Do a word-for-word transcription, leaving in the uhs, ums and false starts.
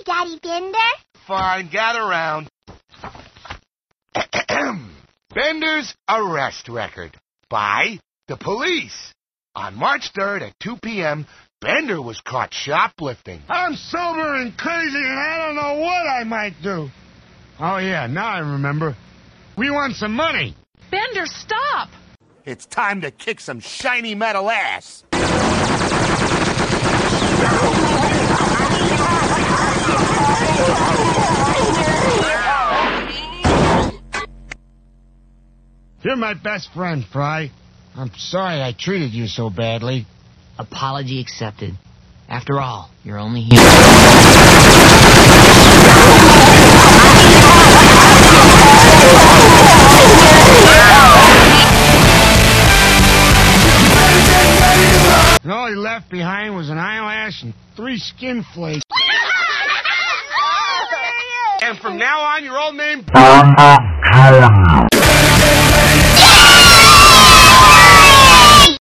Hi, Daddy Bender. Fine, gather round. Bender's arrest record by the police. On March third at two p.m., Bender was caught shoplifting. I'm sober and crazy, and I don't know what I might do. Oh, yeah, now I remember. We want some money. Bender, stop! It's time to kick some shiny metal ass. You're my best friend, Fry. I'm sorry I treated you so badly. Apology accepted. After all, you're only human. And all he left behind was an eyelash and three skin flakes. And from now on, your old name... Bender Junior